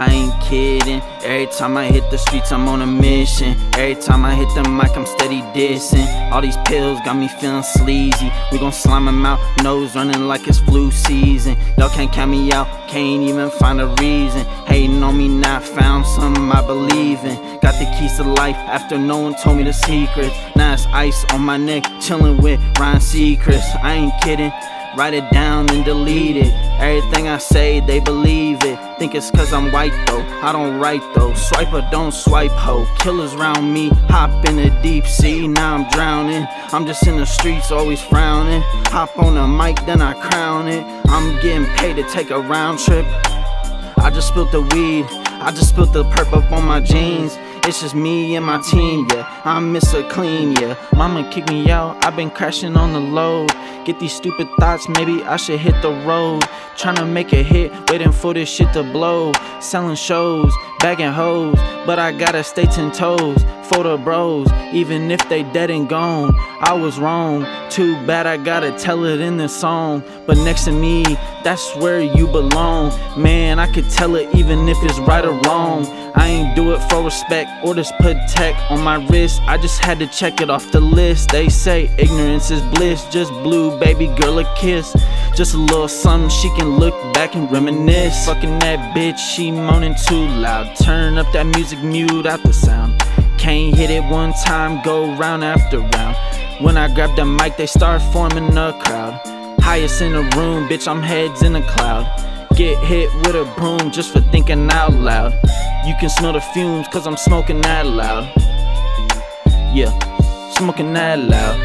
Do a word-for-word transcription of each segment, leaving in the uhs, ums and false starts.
I ain't kidding. Every time I hit the streets, I'm on a mission. Every time I hit the mic, I'm steady dissing. All these pills got me feeling sleazy. We gon' slime them out, nose running like it's flu season. Y'all can't count me out, can't even find a reason. Hating on me now, found something I believe in. Got the keys to life after no one told me the secrets. Now it's ice on my neck, chillin' with Ryan Seacrest. I ain't kidding. Write it down and delete it. Everything I say, they believe it. Think it's cause I'm white though, I don't write though. Swipe or don't swipe ho. Killers round me, hop in the deep sea. Now I'm drowning, I'm just in the streets always frowning. Hop on the mic, then I crown it. I'm getting paid to take a round trip. I just spilled the weed, I just spilled the perp up on my jeans. It's just me and my team, yeah, I'm Mister Clean, yeah. Mama kicked me out, I've been crashing on the load. Get these stupid thoughts, maybe I should hit the road. Tryna make a hit, waiting for this shit to blow. Selling shows, bagging hoes, but I gotta stay ten toes for the bros, even if they dead and gone. I was wrong, too bad I gotta tell it in this song. But next to me, that's where you belong. Man, I could tell it even if it's right or wrong. I ain't do it for respect or just put tech on my wrist. I just had to check it off the list. They say ignorance is bliss. Just blew baby girl a kiss. Just a little something she can look back and reminisce. Fucking that bitch, she moaning too loud. Turn up that music, mute out the sound. Can't hit it one time, go round after round. When I grab the mic, they start forming a crowd. Highest in the room, bitch, I'm heads in the cloud. Get hit with a broom just for thinking out loud. You can smell the fumes cause I'm smoking that loud. Yeah, smoking that loud.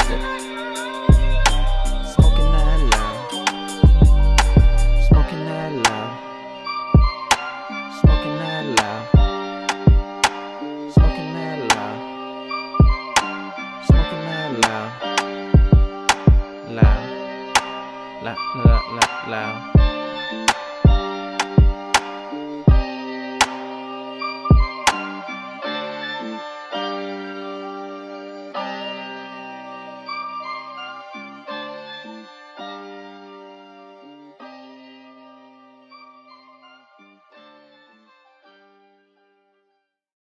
Smoking that loud. Smoking that loud. Smoking that loud. Smoking that loud. Smoking that loud. Loud. Loud, loud, loud, loud.